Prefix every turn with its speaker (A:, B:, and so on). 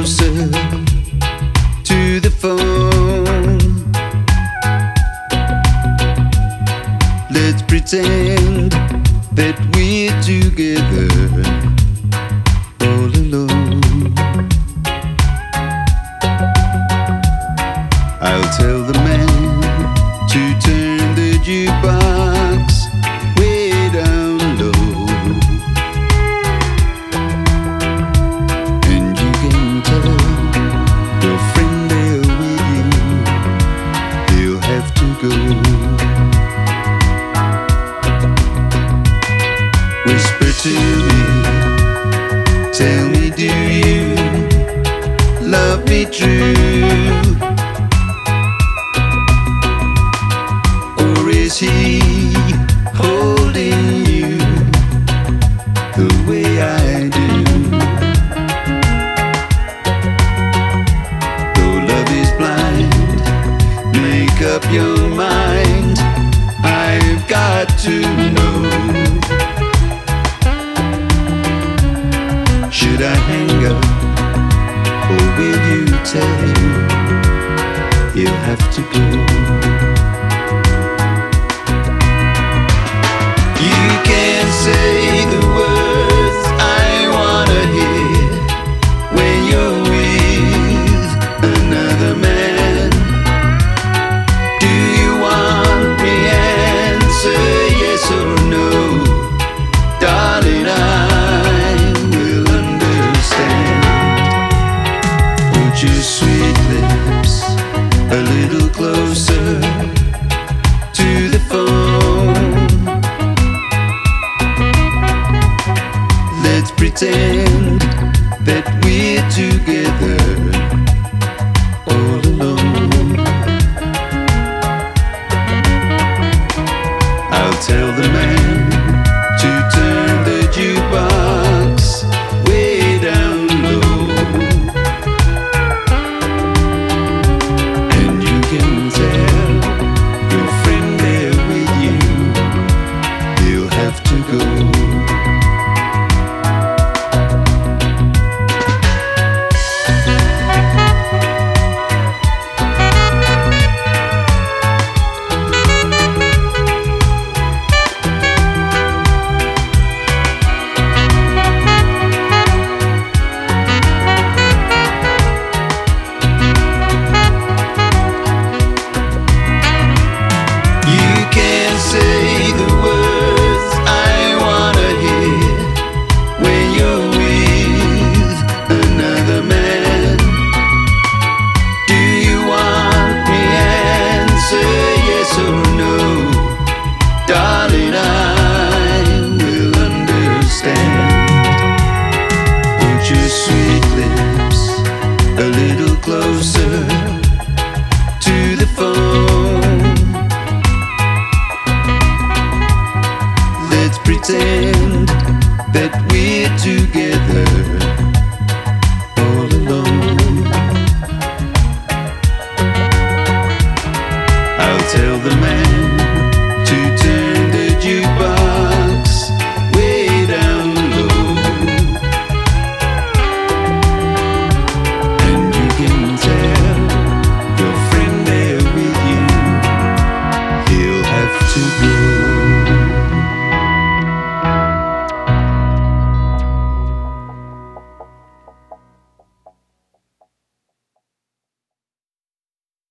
A: closer to the phone. Let's pretend that we're together all alone. I'll tell the man to turn the jukebox way down low, and you can tell your friend there with you, they'll have to go. Whisper to me, tell me, do you love me true? Or is he holding you the way I do? Though love is blind, make up your mind, I've got to know. Should I hang up, or will you tell him he'll have to go? You can say the words I wanna hear when you're with another man. Do you want me answer yes or no? Darling, I will understand. Put your sweet lips a little closer to the phone. Let's pretend that we're together all alone. I'll tell the man to turn the jukebox way down low, and you can tell your friend there with you, they'll have to go. Say the words I wanna hear when you're with another man. Do you want me answer yes or no? Darling, I will understand. Put your sweet lips a little closer to the phone. Let's pretend that we're together